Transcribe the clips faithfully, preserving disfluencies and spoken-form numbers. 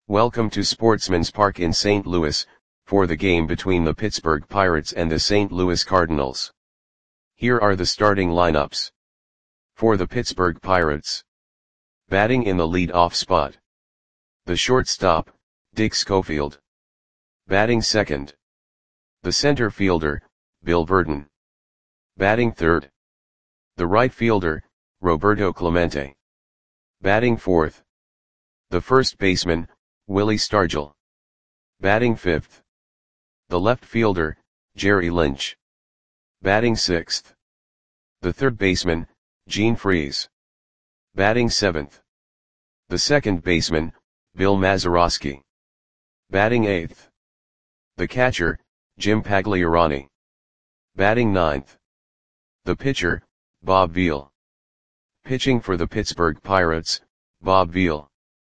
Welcome to Sportsman's Park in Saint Louis, for the game between the Pittsburgh Pirates and the Saint Louis Cardinals. Here are the starting lineups. For the Pittsburgh Pirates. Batting in the lead-off spot. The shortstop, Dick Schofield. Batting second. The center fielder, Bill Virdon. Batting third. The right fielder, Roberto Clemente. Batting fourth. The first baseman, Willie Stargell. Batting fifth. The left fielder, Jerry Lynch. Batting sixth. The third baseman, Gene Freese. Batting seventh. The second baseman, Bill Mazeroski. Batting eighth. The catcher, Jim Pagliarani. Batting ninth. The pitcher, Bob Veal. Pitching for the Pittsburgh Pirates, Bob Veal.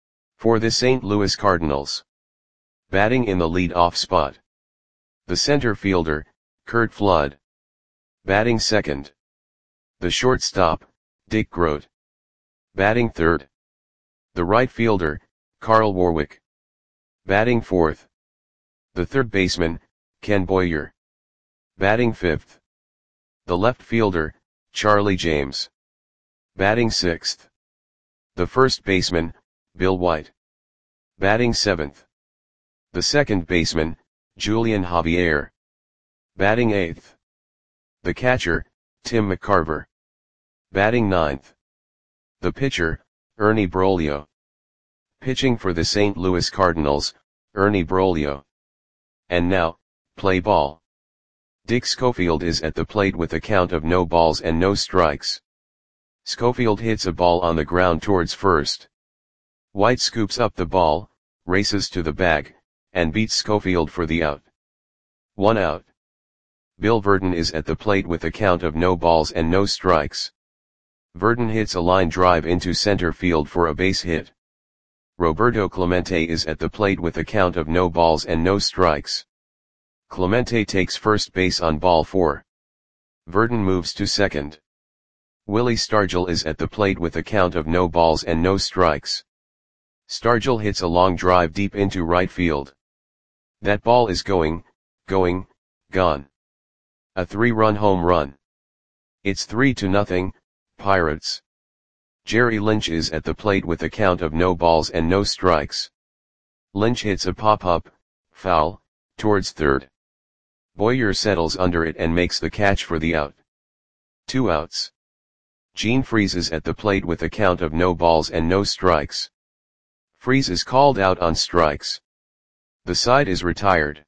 For the Saint Louis Cardinals. Batting in the lead-off spot. The center fielder, Curt Flood. Batting second. The shortstop, Dick Groat. Batting third. The right fielder, Carl Warwick. Batting fourth. The third baseman, Ken Boyer. Batting fifth. The left fielder, Charlie James. Batting sixth. The first baseman, Bill White. Batting seventh. The second baseman, Julian Javier. Batting eighth. The catcher, Tim McCarver. Batting ninth. The pitcher, Ernie Broglio. Pitching for the Saint Louis Cardinals, Ernie Broglio. And now, play ball. Dick Schofield is at the plate with a count of no balls and no strikes. Schofield hits a ball on the ground towards first. White scoops up the ball, races to the bag, and beats Schofield for the out. One out. Bill Virdon is at the plate with a count of no balls and no strikes. Virdon hits a line drive into center field for a base hit. Roberto Clemente is at the plate with a count of no balls and no strikes. Clemente takes first base on ball four. Virdon moves to second. Willie Stargell is at the plate with a count of no balls and no strikes. Stargell hits a long drive deep into right field. That ball is going, going, gone. A three-run home run. It's three to nothing, Pirates. Jerry Lynch is at the plate with a count of no balls and no strikes. Lynch hits a pop-up, foul, towards third. Boyer settles under it and makes the catch for the out. Two outs. Gene Freese is at the plate with a count of no balls and no strikes. Freese is called out on strikes. The side is retired.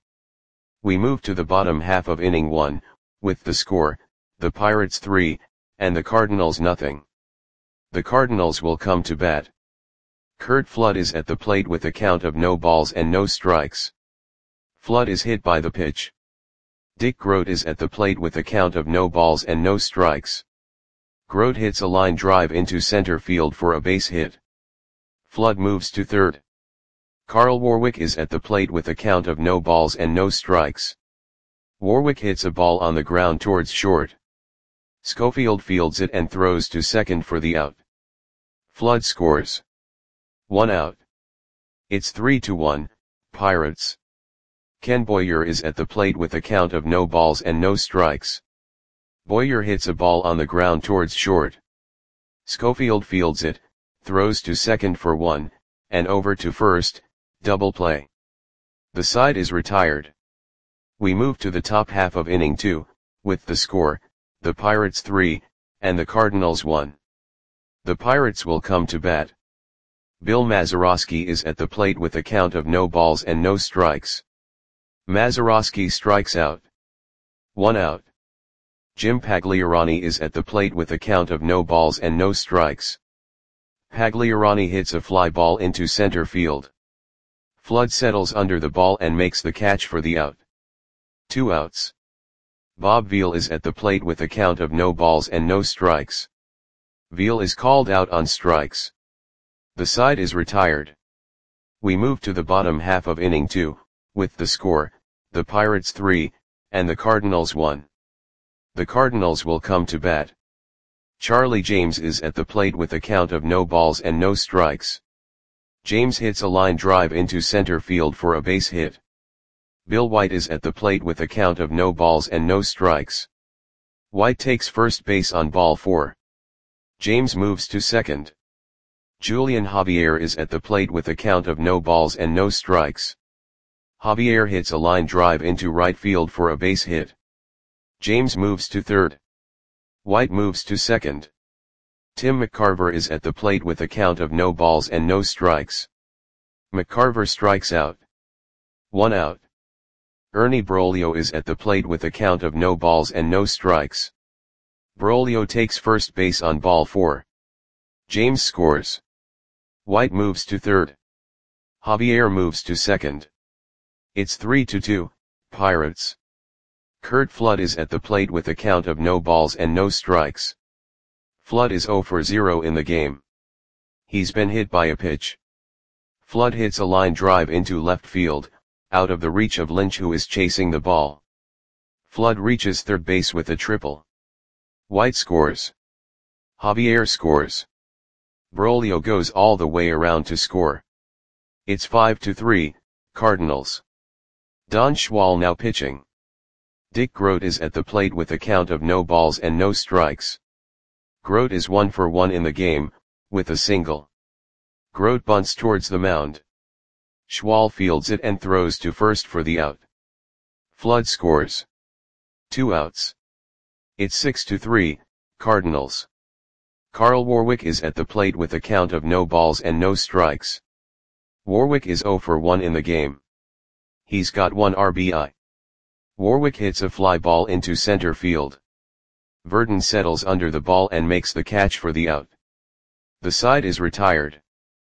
We move to the bottom half of inning one, with the score, the Pirates three, and the Cardinals nothing. The Cardinals will come to bat. Curt Flood is at the plate with a count of no balls and no strikes. Flood is hit by the pitch. Dick Groat is at the plate with a count of no balls and no strikes. Groat hits a line drive into center field for a base hit. Flood moves to third. Carl Warwick is at the plate with a count of no balls and no strikes. Warwick hits a ball on the ground towards short. Schofield fields it and throws to second for the out. Flood scores. One out. It's three to one, Pirates. Ken Boyer is at the plate with a count of no balls and no strikes. Boyer hits a ball on the ground towards short. Schofield fields it, throws to second for one, and over to first, double play. The side is retired. We move to the top half of inning two, with the score, the Pirates three, and the Cardinals one. The Pirates will come to bat. Bill Mazeroski is at the plate with a count of no balls and no strikes. Mazeroski strikes out. One out. Jim Pagliarani is at the plate with a count of no balls and no strikes. Pagliarani hits a fly ball into center field. Flood settles under the ball and makes the catch for the out. Two outs. Bob Veal is at the plate with a count of no balls and no strikes. Veal is called out on strikes. The side is retired. We move to the bottom half of inning two, with the score, the Pirates three, and the Cardinals one. The Cardinals will come to bat. Charlie James is at the plate with a count of no balls and no strikes. James hits a line drive into center field for a base hit. Bill White is at the plate with a count of no balls and no strikes. White takes first base on ball four. James moves to second. Julian Javier is at the plate with a count of no balls and no strikes. Javier hits a line drive into right field for a base hit. James moves to third. White moves to second. Tim McCarver is at the plate with a count of no balls and no strikes. McCarver strikes out. One out. Ernie Broglio is at the plate with a count of no balls and no strikes. Broglio takes first base on ball four. James scores. White moves to third. Javier moves to second. It's three to two, Pirates. Curt Flood is at the plate with a count of no balls and no strikes. Flood is zero for zero in the game. He's been hit by a pitch. Flood hits a line drive into left field, out of the reach of Lynch, who is chasing the ball. Flood reaches third base with a triple. White scores. Javier scores. Broglio goes all the way around to score. It's five to three, Cardinals. Don Schwal now pitching. Dick Groat is at the plate with a count of no balls and no strikes. Groat is one for one in the game, with a single. Groat bunts towards the mound. Schwal fields it and throws to first for the out. Flood scores. Two outs. It's six to three, Cardinals. Carl Warwick is at the plate with a count of no balls and no strikes. Warwick is zero for one in the game. He's got one R B I. Warwick hits a fly ball into center field. Verdon settles under the ball and makes the catch for the out. The side is retired.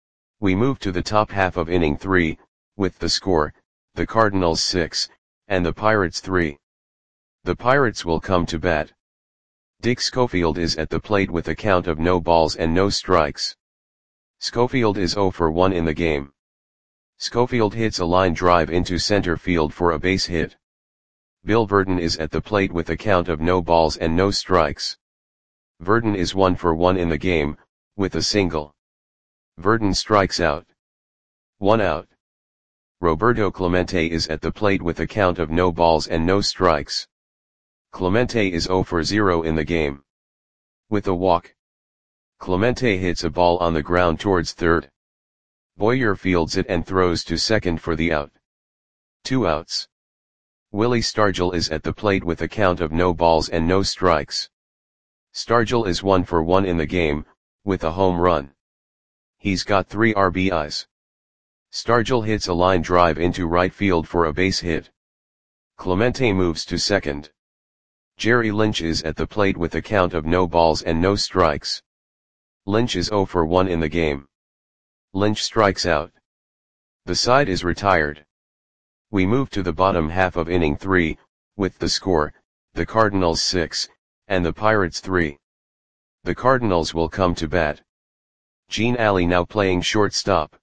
We move to the top half of inning three, with the score, the Cardinals six, and the Pirates three. The Pirates will come to bat. Dick Schofield is at the plate with a count of no balls and no strikes. Schofield is zero for one in the game. Schofield hits a line drive into center field for a base hit. Bill Verdon is at the plate with a count of no balls and no strikes. Verdon is one for one in the game, with a single. Verdon strikes out. One out. Roberto Clemente is at the plate with a count of no balls and no strikes. Clemente is zero for zero in the game. With a walk. Clemente hits a ball on the ground towards third. Boyer fields it and throws to second for the out. Two outs. Willie Stargell is at the plate with a count of no balls and no strikes. Stargell is one for one in the game, with a home run. He's got three R B Is. Stargell hits a line drive into right field for a base hit. Clemente moves to second. Jerry Lynch is at the plate with a count of no balls and no strikes. Lynch is zero for one in the game. Lynch strikes out. The side is retired. We move to the bottom half of inning three, with the score, the Cardinals six, and the Pirates three. The Cardinals will come to bat. Gene Alley now playing shortstop.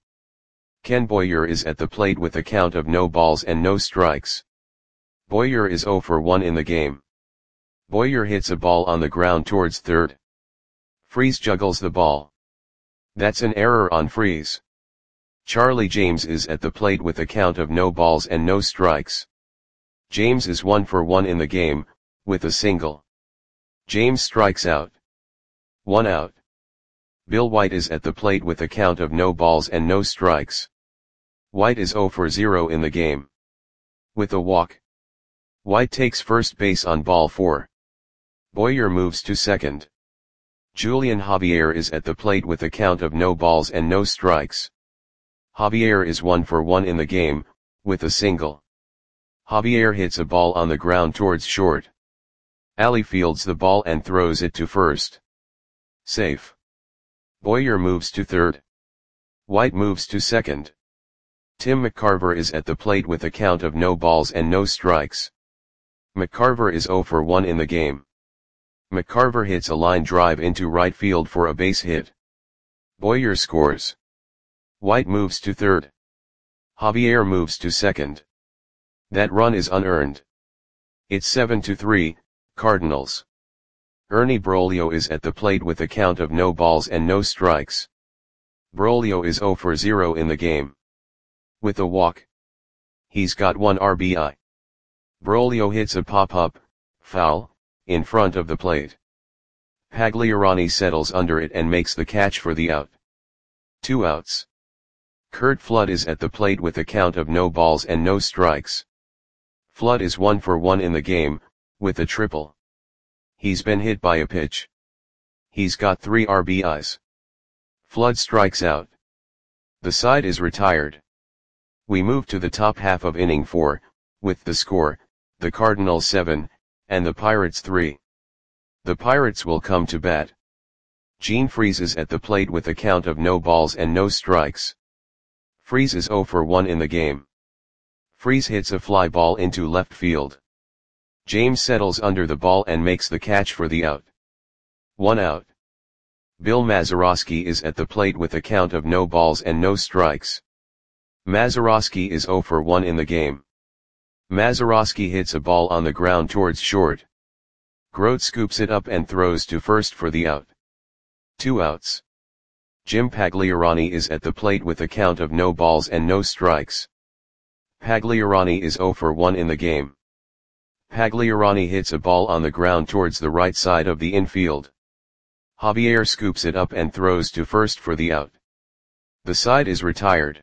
Ken Boyer is at the plate with a count of no balls and no strikes. Boyer is zero for one in the game. Boyer hits a ball on the ground towards third. Freese juggles the ball. That's an error on Freese. Charlie James is at the plate with a count of no balls and no strikes. James is one for one in the game, with a single. James strikes out. One out. Bill White is at the plate with a count of no balls and no strikes. White is zero for zero in the game. With a walk. White takes first base on ball four. Boyer moves to second. Julian Javier is at the plate with a count of no balls and no strikes. Javier is one for one in the game, with a single. Javier hits a ball on the ground towards short. Alley fields the ball and throws it to first. Safe. Boyer moves to third. White moves to second. Tim McCarver is at the plate with a count of no balls and no strikes. McCarver is zero for one in the game. McCarver hits a line drive into right field for a base hit. Boyer scores. White moves to third. Javier moves to second. That run is unearned. It's seven to three, Cardinals. Ernie Broglio is at the plate with a count of no balls and no strikes. Broglio is zero for zero in the game. With a walk, he's got one R B I. Broglio hits a pop-up, foul, in front of the plate. Pagliarani settles under it and makes the catch for the out. Two outs. Curt Flood is at the plate with a count of no balls and no strikes. Flood is one for one in the game, with a triple. He's been hit by a pitch. He's got three R B Is. Flood strikes out. The side is retired. We move to the top half of inning four, with the score, the Cardinals seven, and the Pirates three. The Pirates will come to bat. Gene Freese is at the plate with a count of no balls and no strikes. Freese is zero for one in the game. Freese hits a fly ball into left field. James settles under the ball and makes the catch for the out. One out. Bill Mazeroski is at the plate with a count of no balls and no strikes. Mazeroski is zero for one in the game. Mazeroski hits a ball on the ground towards short. Grote scoops it up and throws to first for the out. Two outs. Jim Pagliarani is at the plate with a count of no balls and no strikes. Pagliarani is zero for one in the game. Pagliarani hits a ball on the ground towards the right side of the infield. Javier scoops it up and throws to first for the out. The side is retired.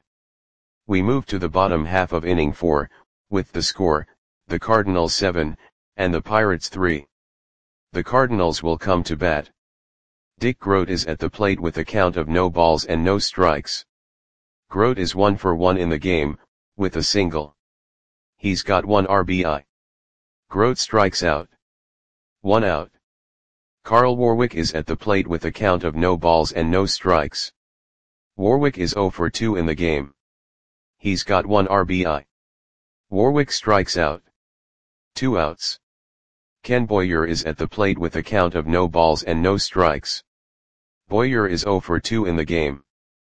We move to the bottom half of inning four, with the score, the Cardinals seven, and the Pirates three. The Cardinals will come to bat. Dick Grote is at the plate with a count of no balls and no strikes. Grote is one for one in the game, with a single. He's got one R B I. Grote strikes out. One out. Carl Warwick is at the plate with a count of no balls and no strikes. Warwick is zero for two in the game. He's got one R B I. Warwick strikes out. Two outs. Ken Boyer is at the plate with a count of no balls and no strikes. Boyer is zero for two in the game.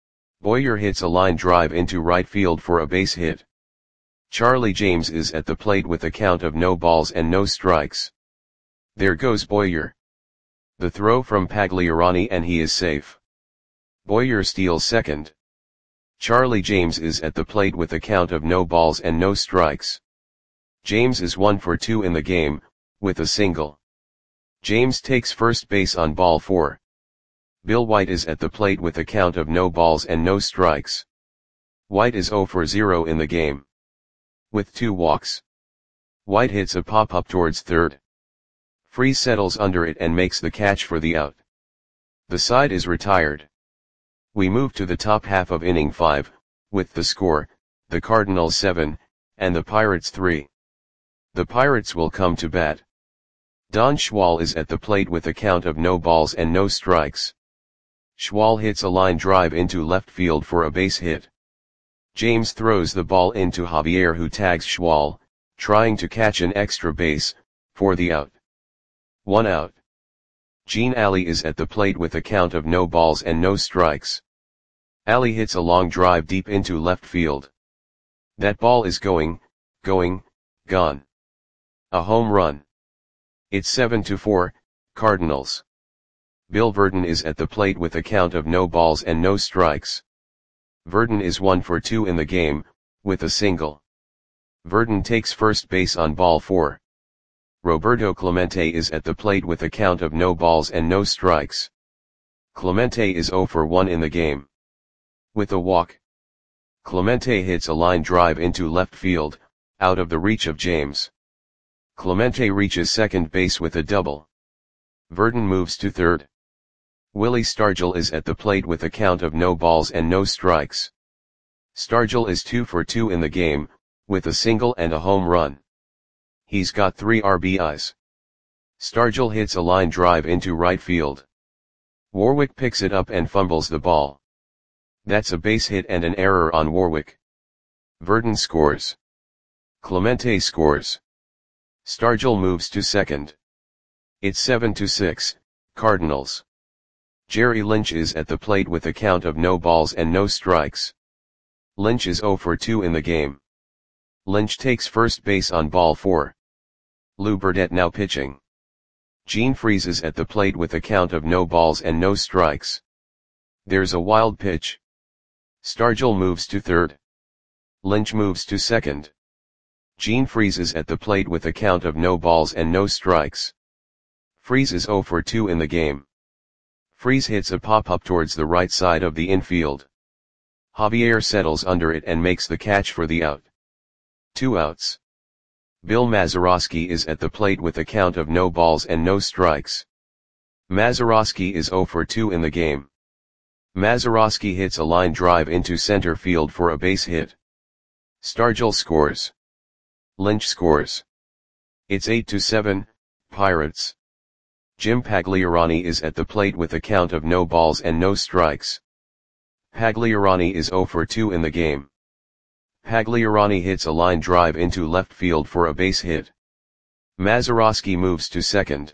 Boyer hits a line drive into right field for a base hit. Charlie James is at the plate with a count of no balls and no strikes. There goes Boyer. The throw from Pagliarani and he is safe. Boyer steals second. Charlie James is at the plate with a count of no balls and no strikes. James is one for two in the game, with a single. James takes first base on ball four. Bill White is at the plate with a count of no balls and no strikes. White is zero for zero in the game. With two walks. White hits a pop-up towards third. Freese settles under it and makes the catch for the out. The side is retired. We move to the top half of inning five, with the score, the Cardinals seven, and the Pirates three. The Pirates will come to bat. Don Schwal is at the plate with a count of no balls and no strikes. Schwal hits a line drive into left field for a base hit. James throws the ball into Javier, who tags Schwal, trying to catch an extra base, for the out. One out. Gene Alley is at the plate with a count of no balls and no strikes. Alley hits a long drive deep into left field. That ball is going, going, gone. A home run. It's seven to four, Cardinals. Bill Verdon is at the plate with a count of no balls and no strikes. Verdon is one for two in the game, with a single. Verdon takes first base on ball four. Roberto Clemente is at the plate with a count of no balls and no strikes. Clemente is zero for one in the game. With a walk. Clemente hits a line drive into left field, out of the reach of James. Clemente reaches second base with a double. Verdon moves to third. Willie Stargell is at the plate with a count of no balls and no strikes. Stargell is two for two in the game, with a single and a home run. He's got three R B Is. Stargell hits a line drive into right field. Warwick picks it up and fumbles the ball. That's a base hit and an error on Warwick. Verdon scores. Clemente scores. Stargell moves to second. It's seven to six, Cardinals. Jerry Lynch is at the plate with a count of no balls and no strikes. Lynch is zero for two in the game. Lynch takes first base on ball four. Lou Burdett now pitching. Gene Freese is at the plate with a count of no balls and no strikes. There's a wild pitch. Stargell moves to third. Lynch moves to second. Gene freezes at the plate with a count of no balls and no strikes. Freeze is zero for two in the game. Freeze hits a pop-up towards the right side of the infield. Javier settles under it and makes the catch for the out. Two outs. Bill Mazeroski is at the plate with a count of no balls and no strikes. Mazeroski is zero for two in the game. Mazeroski hits a line drive into center field for a base hit. Stargell scores. Lynch scores. It's eight to seven, Pirates. Jim Pagliarani is at the plate with a count of no balls and no strikes. Pagliarani is zero for two in the game. Pagliarani hits a line drive into left field for a base hit. Mazeroski moves to second.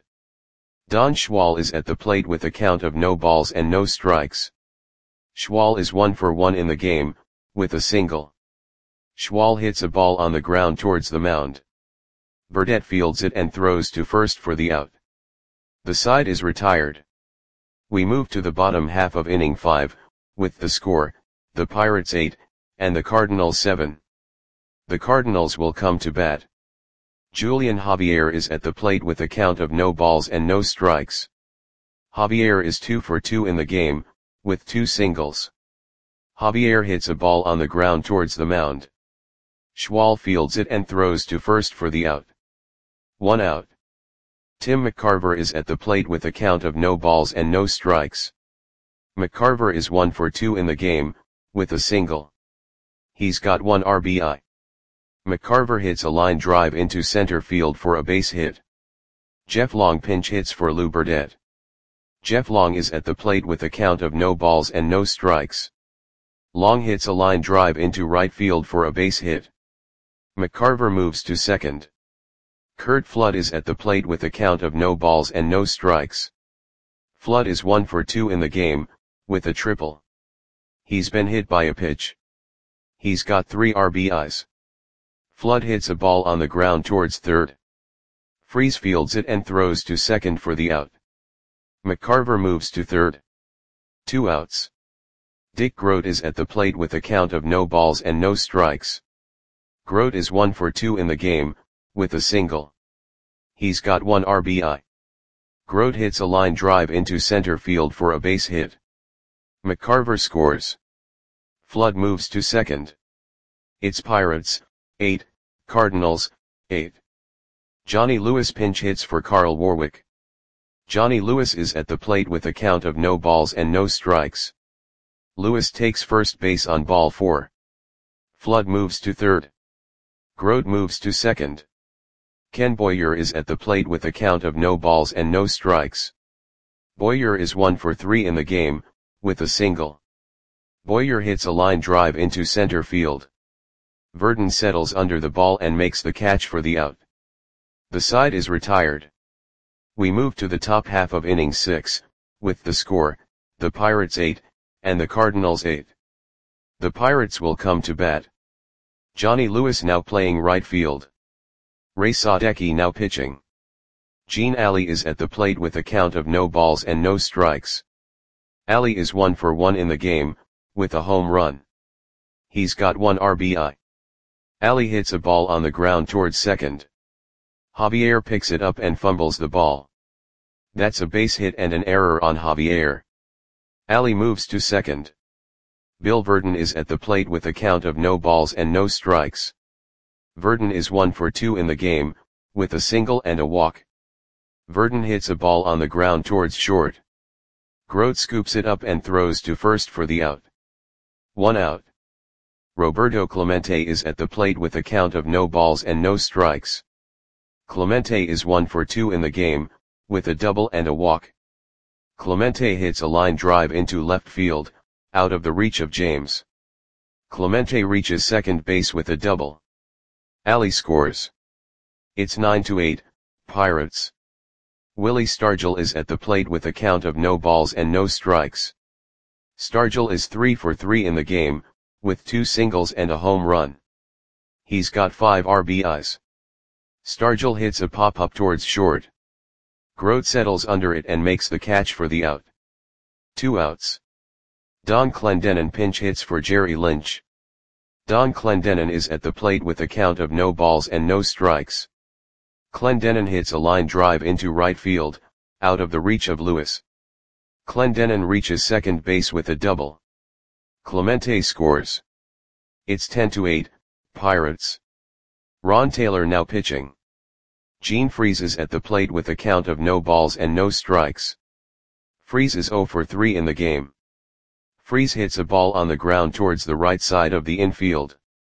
Don Schwal is at the plate with a count of no balls and no strikes. Schwal is one for one in the game, with a single. Schwal hits a ball on the ground towards the mound. Burdette fields it and throws to first for the out. The side is retired. We move to the bottom half of inning five, with the score, the Pirates eight, and the Cardinals seven. The Cardinals will come to bat. Julian Javier is at the plate with a count of no balls and no strikes. Javier is two for two in the game, with two singles. Javier hits a ball on the ground towards the mound. Schwal fields it and throws to first for the out. One out. Tim McCarver is at the plate with a count of no balls and no strikes. McCarver is one for two in the game, with a single. He's got one R B I. McCarver hits a line drive into center field for a base hit. Jeff Long pinch hits for Lou Burdette. Jeff Long is at the plate with a count of no balls and no strikes. Long hits a line drive into right field for a base hit. McCarver moves to second. Curt Flood is at the plate with a count of no balls and no strikes. Flood is one for two in the game, with a triple. He's been hit by a pitch. He's got three R B Is. Flood hits a ball on the ground towards third. Freeze fields it and throws to second for the out. McCarver moves to third. Two outs. Dick Groat is at the plate with a count of no balls and no strikes. Groat is one for two in the game, with a single. He's got one R B I. Groat hits a line drive into center field for a base hit. McCarver scores. Flood moves to second. It's Pirates, eight, Cardinals, eight. Johnny Lewis pinch hits for Carl Warwick. Johnny Lewis is at the plate with a count of no balls and no strikes. Lewis takes first base on ball four. Flood moves to third. Groat moves to second. Ken Boyer is at the plate with a count of no balls and no strikes. Boyer is one for three in the game, with a single. Boyer hits a line drive into center field. Verdon settles under the ball and makes the catch for the out. The side is retired. We move to the top half of inning six, with the score, the Pirates eight, and the Cardinals eight. The Pirates will come to bat. Johnny Lewis now playing right field. Ray Sadecki now pitching. Gene Alley is at the plate with a count of no balls and no strikes. Alley is one for one in the game, with a home run. He's got one R B I. Alley hits a ball on the ground towards second. Javier picks it up and fumbles the ball. That's a base hit and an error on Javier. Alley moves to second. Bill Verdon is at the plate with a count of no balls and no strikes. Verdon is one for two in the game, with a single and a walk. Verdon hits a ball on the ground towards short. Groat scoops it up and throws to first for the out. One out. Roberto Clemente is at the plate with a count of no balls and no strikes. Clemente is one for two in the game, with a double and a walk. Clemente hits a line drive into left field, out of the reach of James. Clemente reaches second base with a double. Alley scores. It's nine to eight, Pirates. Willie Stargell is at the plate with a count of no balls and no strikes. Stargell is three for three in the game, with two singles and a home run. He's got five R B Is. Stargell hits a pop-up towards short. Groat settles under it and makes the catch for the out. Two outs. Don Clendenon pinch hits for Jerry Lynch. Don Clendenon is at the plate with a count of no balls and no strikes. Clendenon hits a line drive into right field, out of the reach of Lewis. Clendenon reaches second base with a double. Clemente scores. It's ten to eight, Pirates. Ron Taylor now pitching. Gene Freese is at the plate with a count of no balls and no strikes. Freese is zero for three in the game. Freese hits a ball on the ground towards the right side of the infield.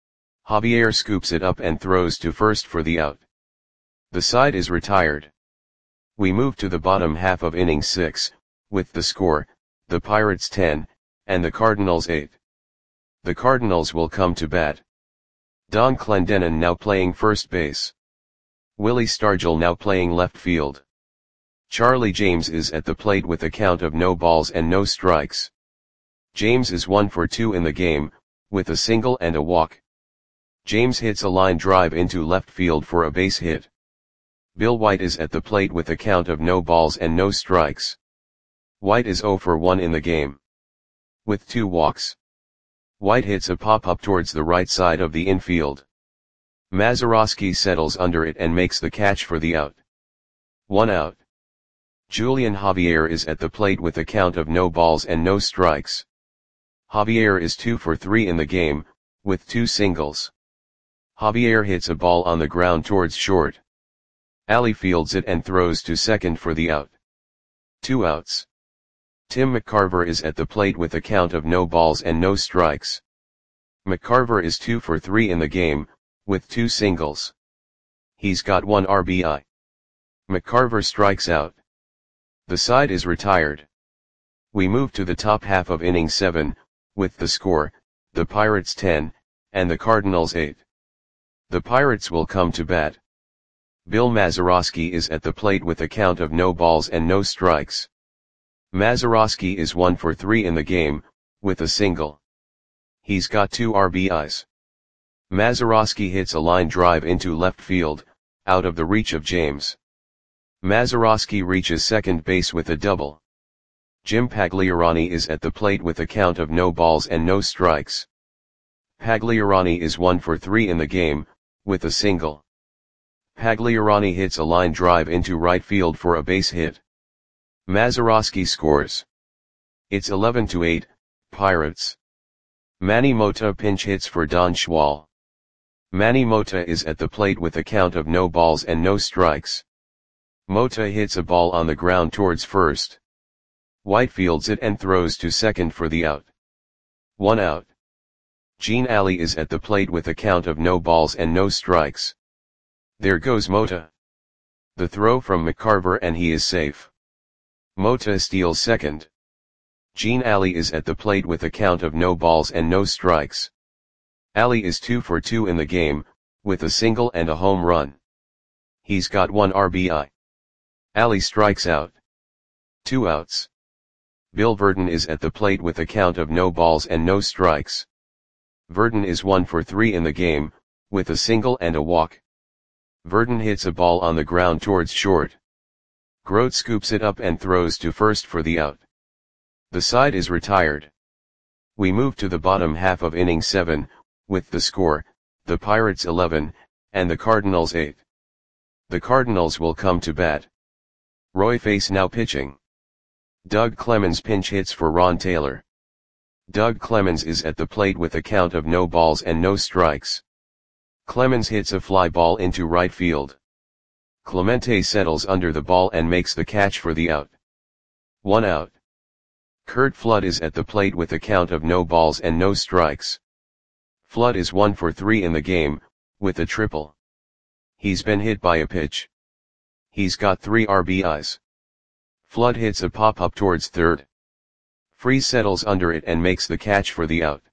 Javier scoops it up and throws to first for the out. The side is retired. We move to the bottom half of inning six, with the score, the Pirates ten, and the Cardinals eight. The Cardinals will come to bat. Don Clendenon now playing first base. Willie Stargell now playing left field. Charlie James is at the plate with a count of no balls and no strikes. James is one for two in the game, with a single and a walk. James hits a line drive into left field for a base hit. Bill White is at the plate with a count of no balls and no strikes. White is zero for one in the game, with two walks. White hits a pop-up towards the right side of the infield. Mazeroski settles under it and makes the catch for the out. One out. Julian Javier is at the plate with a count of no balls and no strikes. Javier is two for three in the game, with two singles. Javier hits a ball on the ground towards short. Ali fields it and throws to second for the out. Two outs. Tim McCarver is at the plate with a count of no balls and no strikes. McCarver is two for three in the game, with two singles. He's got one R B I. McCarver strikes out. The side is retired. We move to the top half of inning seven, with the score, the Pirates ten, and the Cardinals eight. The Pirates will come to bat. Bill Mazeroski is at the plate with a count of no balls and no strikes. Mazeroski is one for three in the game, with a single. He's got two R B Is. Mazeroski hits a line drive into left field, out of the reach of James. Mazeroski reaches second base with a double. Jim Pagliarani is at the plate with a count of no balls and no strikes. Pagliarani is one for three in the game, with a single. Pagliarani hits a line drive into right field for a base hit. Mazeroski scores. It's eleven to eight, Pirates. Manny Mota pinch hits for Don Schwal. Manny Mota is at the plate with a count of no balls and no strikes. Mota hits a ball on the ground towards first. White fields it and throws to second for the out. One out. Gene Ali is at the plate with a count of no balls and no strikes. There goes Mota. The throw from McCarver and he is safe. Mota steals second. Gene Ali is at the plate with a count of no balls and no strikes. Ali is two for two in the game, with a single and a home run. He's got one R B I. Ali strikes out. Two outs. Bill Verdon is at the plate with a count of no balls and no strikes. Verdon is one for three in the game, with a single and a walk. Verdon hits a ball on the ground towards short. Grote scoops it up and throws to first for the out. The side is retired. We move to the bottom half of inning seven, with the score, the Pirates eleven, and the Cardinals eight. The Cardinals will come to bat. Roy Face now pitching. Doug Clemens pinch hits for Ron Taylor. Doug Clemens is at the plate with a count of no balls and no strikes. Clemens hits a fly ball into right field. Clemente settles under the ball and makes the catch for the out. One out. Curt Flood is at the plate with a count of no balls and no strikes. Flood is one for three in the game, with a triple. He's been hit by a pitch. He's got three R B Is. Flood hits a pop-up towards third. Freese settles under it and makes the catch for the out.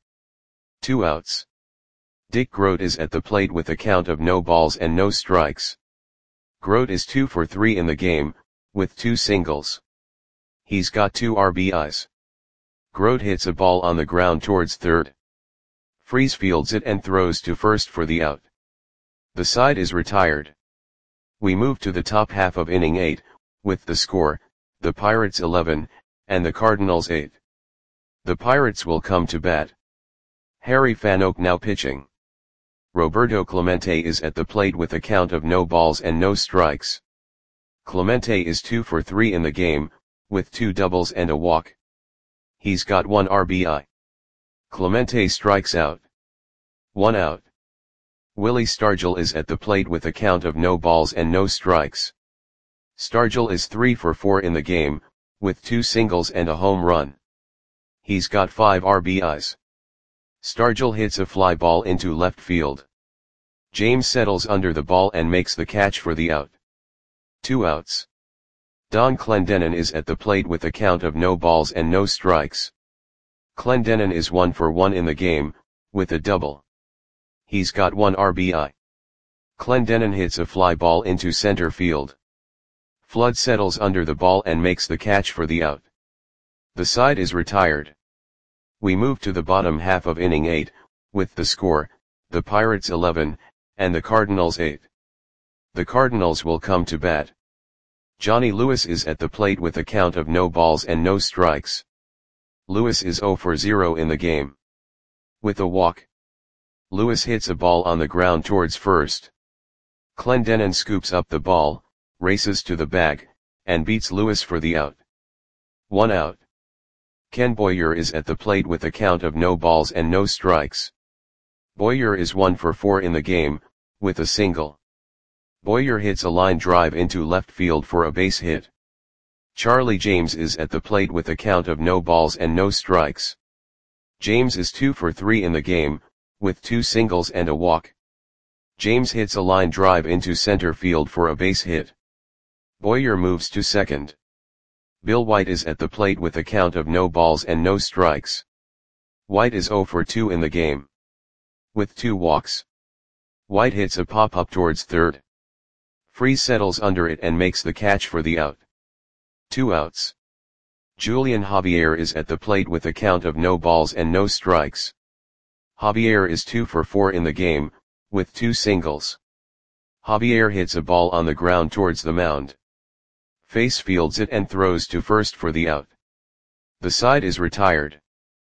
Two outs. Dick Grote is at the plate with a count of no balls and no strikes. Grote is two for three in the game, with two singles. He's got two R B Is. Grote hits a ball on the ground towards third. Freese fields it and throws to first for the out. The side is retired. We move to the top half of inning eight, with the score, the Pirates eleven, and the Cardinals eight. The Pirates will come to bat. Harry Fanoak now pitching. Roberto Clemente is at the plate with a count of no balls and no strikes. Clemente is two for three in the game, with two doubles and a walk. He's got one R B I. Clemente strikes out. One out. Willie Stargell is at the plate with a count of no balls and no strikes. Stargell is three for four in the game, with two singles and a home run. He's got five R B Is. Stargell hits a fly ball into left field. James settles under the ball and makes the catch for the out. Two outs. Don Clendenon is at the plate with a count of no balls and no strikes. Clendenon is one for one in the game, with a double. He's got one R B I. Clendenon hits a fly ball into center field. Flood settles under the ball and makes the catch for the out. The side is retired. We move to the bottom half of inning eight, with the score, the Pirates eleven, and the Cardinals eight. The Cardinals will come to bat. Johnny Lewis is at the plate with a count of no balls and no strikes. Lewis is zero for zero in the game. With a walk. Lewis hits a ball on the ground towards first. Clendenon scoops up the ball, races to the bag, and beats Lewis for the out. One out. Ken Boyer is at the plate with a count of no balls and no strikes. Boyer is one for four in the game, with a single. Boyer hits a line drive into left field for a base hit. Charlie James is at the plate with a count of no balls and no strikes. James is two for three in the game, with two singles and a walk. James hits a line drive into center field for a base hit. Boyer moves to second. Bill White is at the plate with a count of no balls and no strikes. White is zero for two in the game. With two walks. White hits a pop-up towards third. Freese settles under it and makes the catch for the out. Two outs. Julian Javier is at the plate with a count of no balls and no strikes. Javier is two for four in the game, with two singles. Javier hits a ball on the ground towards the mound. Face fields it and throws to first for the out. The side is retired.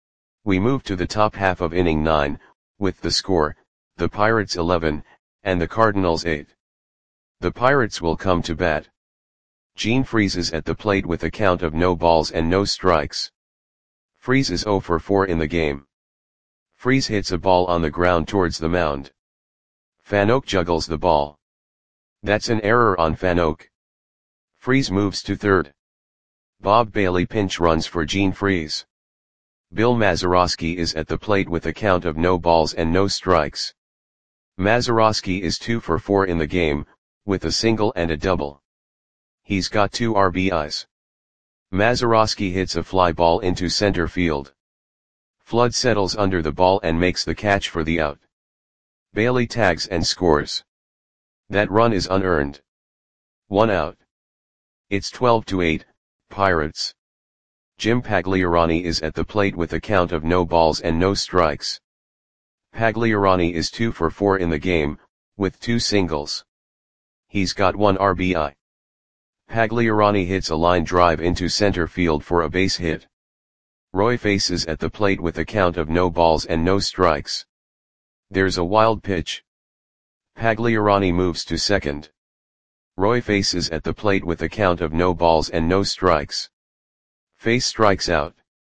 We move to the top half of inning nine, with the score, the Pirates eleven, and the Cardinals eight. The Pirates will come to bat. Gene Freese is at the plate with a count of no balls and no strikes. Freese is zero for four in the game. Freese hits a ball on the ground towards the mound. Fanoak juggles the ball. That's an error on Fanoak. Freese moves to third. Bob Bailey pinch runs for Gene Freese. Bill Mazeroski is at the plate with a count of no balls and no strikes. Mazeroski is two for four in the game, with a single and a double. He's got two R B Is. Mazeroski hits a fly ball into center field. Flood settles under the ball and makes the catch for the out. Bailey tags and scores. That run is unearned. One out. It's twelve to eight, Pirates. Jim Pagliarani is at the plate with a count of no balls and no strikes. Pagliarani is two for four in the game, with two singles. He's got one R B I. Pagliarani hits a line drive into center field for a base hit. Roy faces at the plate with a count of no balls and no strikes. There's a wild pitch. Pagliarani moves to second. Roy faces at the plate with a count of no balls and no strikes. Face strikes out.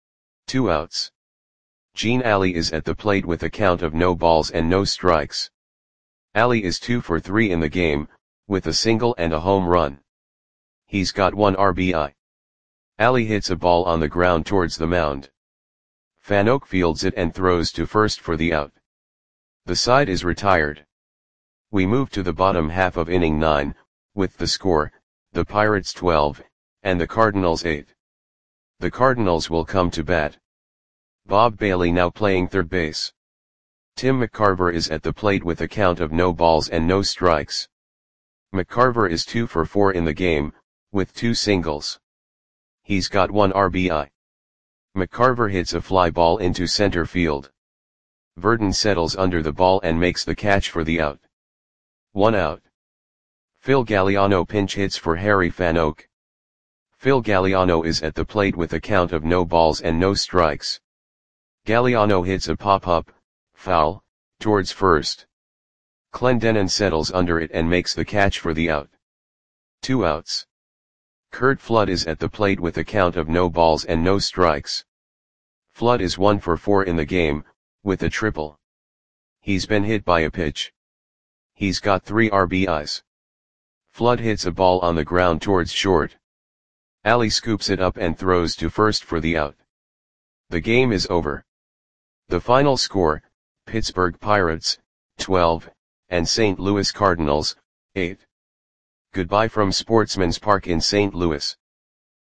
Two outs. Gene Alley is at the plate with a count of no balls and no strikes. Alley is two for three in the game, with a single and a home run. He's got one R B I. Alley hits a ball on the ground towards the mound. Fanoak fields it and throws to first for the out. The side is retired. We move to the bottom half of inning nine, with the score, the Pirates twelve, and the Cardinals eight. The Cardinals will come to bat. Bob Bailey now playing third base. Tim McCarver is at the plate with a count of no balls and no strikes. McCarver is two for four in the game, with two singles. He's got one R B I. McCarver hits a fly ball into center field. Verdon settles under the ball and makes the catch for the out. One out. Phil Galliano pinch hits for Harry Fanoak. Phil Galliano is at the plate with a count of no balls and no strikes. Galliano hits a pop-up, foul, towards first. Clendenon settles under it and makes the catch for the out. Two outs. Curt Flood is at the plate with a count of no balls and no strikes. Flood is one for four in the game, with a triple. He's been hit by a pitch. He's got three R B Is. Flood hits a ball on the ground towards short. Ali scoops it up and throws to first for the out. The game is over. The final score, Pittsburgh Pirates, twelve, and Saint Louis Cardinals, eight. Goodbye from Sportsman's Park in Saint Louis.